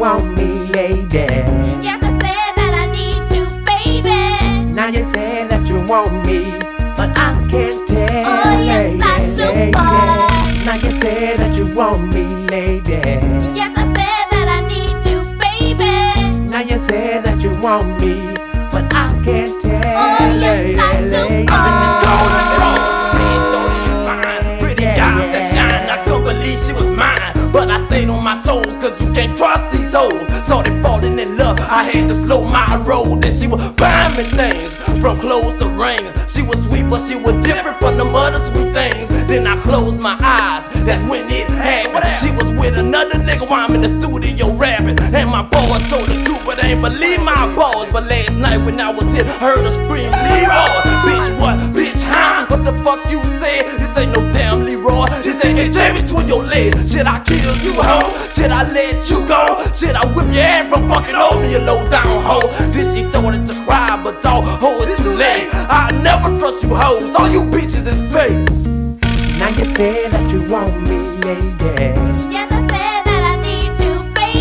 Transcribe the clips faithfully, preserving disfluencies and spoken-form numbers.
want me, lady. Yes, I said that I need you, baby. Now you say that you want me, but I can't tell. Oh, yes, I do, boy. Now you say that you want me, lady. Yes, I said that I need you, baby. Now you say that you want me, but I can't tell. Oh, yes, I do, boy. But I stayed on my toes, cause you can't trust these hoes. Started falling in love, I had to slow my roll. Then she was buying me things, from clothes to rings. She was sweet, but she was different from the other sweet things. Then I closed my eyes, that's when it happened. She was with another nigga while I'm in the studio rapping. And my boss told the truth, but I ain't believe my boss. But last night when I was hit, heard her scream, Leroy. Bitch, what? Bitch, huh? What the fuck you said? This ain't no damn Leroy. This ain't a jam between your legs. Should I kill you, hoe? Should I let you go? Should I whip your ass from fucking over, you low down hoe? Then she started to cry, but dog, hoe, it's too late. I never trust you hoes, all you bitches is fake. Now you say that you want me, lady. Yes, I said that I need you,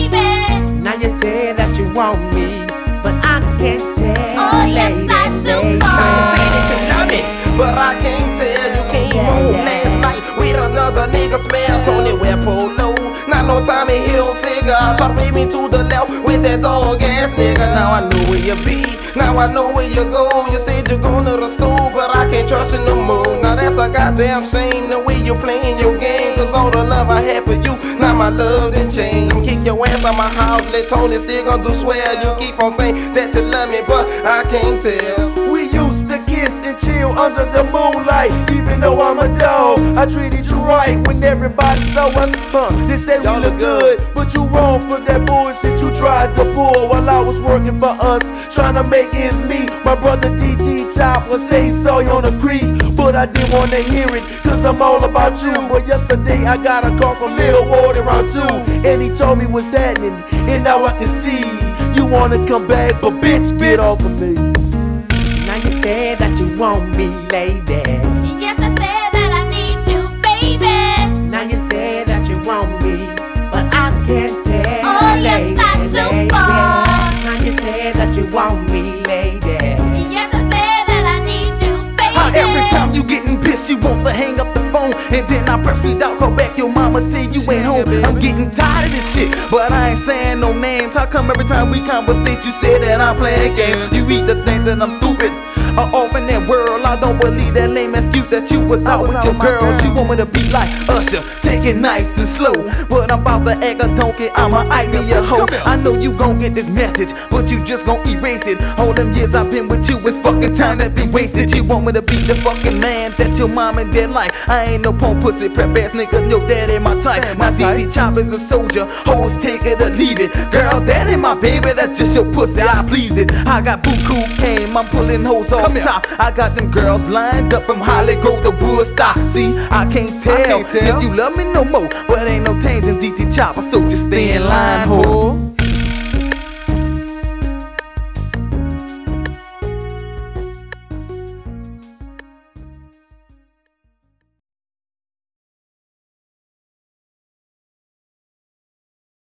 baby. Now you say that you want me, but I can't tell. Oh, yes, I do, boy. Now you say that you love me, but I can't tell. You came home last night with another nigga, smell Tony wear polo. Not no Tommy Hilfiger, try to play me to the left with that dog ass nigga. Now I know where you be, now I know where you go. You said you're going to the school, but I can't trust you no more. Now that's a goddamn shame, the way you playing your game. Cause all the love I had for you, now my love done changed. Kick your ass out my house, let Tony still gon' do swear. You keep on saying that you love me, but I can't tell. We used to kiss and chill under the moonlight. Even though I'm a dog, I treated you right when everybody saw us. Huh, they said we look good, but you wrong for that bullshit you tried to pull while I was working for us, trying to make ends meet. My brother D T Chopper say he saw you on the creek, but I didn't wanna hear it, cause I'm all about you. But yesterday I got a call from Lil Ward around two, and he told me what's happening, and now I can see you wanna come back, but bitch, get off of me. Now you say that you want me, lady. Yes, I said that I need you, baby. Now you say that you want me, but I can't tell. Oh, yes, I do, boy. Now you say that you want me, lady. Yes, I said that I need you, baby. How every time you getting pissed, you want to hang up the phone, and then I press read out, call back, your mama say you ain't home. I'm getting tired of this shit, but I ain't saying no names. How come every time we conversate, you say that I'm playing games? You read the things that I'm stupid. Uh, off in that world, I don't believe that lame excuse that you was out with your girl. You want me to be like Usher, take it nice and slow, but I'm about to act a donkey, I'ma act me a hoe. I know you gon' get this message, but you just gon' erase it. All them years I've been with you, it's fucking time that's been wasted. You want me to be the fucking man that your mom and dad like. I ain't no punk pussy, prep ass nigga, no that ain't my type. My D T Chopper's a soldier, hoes take it or leave it. Girl, that ain't my baby, that's just your pussy, I pleased it. I got Buku Kane, I'm pulling hoes off top. I got them girls lined up from Holly Grove to Woodstock. See, I can't tell, I can't tell if you love me no more, but ain't no changing D T Chopper, so just stay in line.